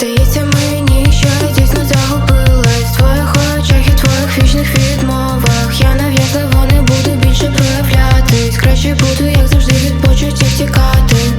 Здається мені, що я дійсно загубилась в твоїх очах і твоїх вічних відмовах. Я нав'язливо не буду більше проявлятись. Краще буду, як завжди, від почуттів тікати.